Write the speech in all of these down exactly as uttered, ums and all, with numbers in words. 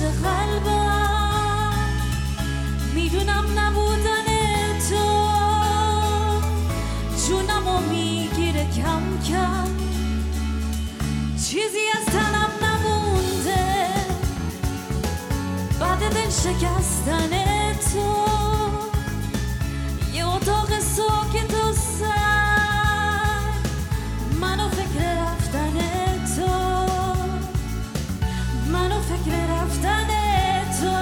قلبم، میدونم نبودن تو جونمو میگیره کم کم، چیزی از تنم نمونده بعد دل شکستن تو. یه اتاق ساکت و سر منو فکر رفتن تو، منو فکر رفتن تو.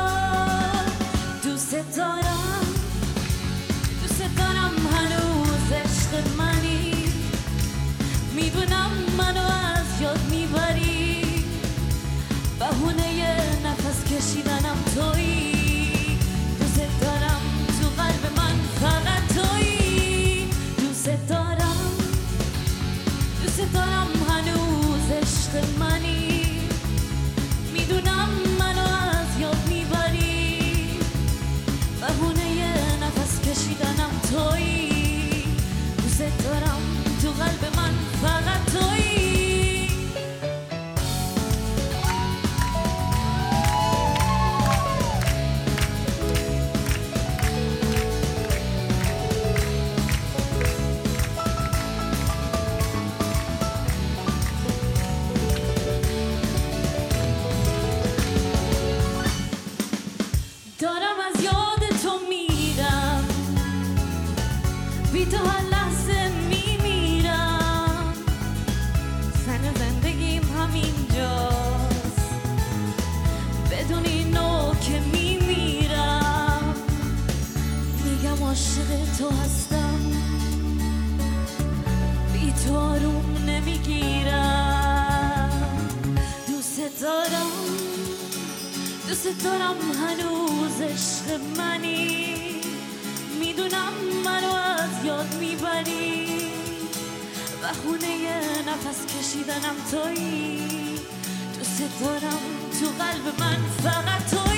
دوست دارم دوست دارم هنوز عشق منی، میدونم منو از یاد میبری، بهونه نفس کشیدنم تویی. دوست دارم تو قلب من فقط تویی. دوست دارم دوست دارم هنوز عشق منی، میدونم منو از یاد میبری، بهونه نفس کشیدنم تویی. دوست دارم تو قلب من فقط تویی. دارم از یاد تو میرم، بی تو هر لحظه میمیرم، زن زندگیم همینجاست، بدون اینو که میمیرم. میگم عاشق تو هستم، بی تو آروم نمیگیرم. دوست دارم دوست دارم هنوز عشق منی، میدونم منو از یاد میبری، بهونه نفس کشیدنم تویی. دوست دارم تو قلب من فقط تویی.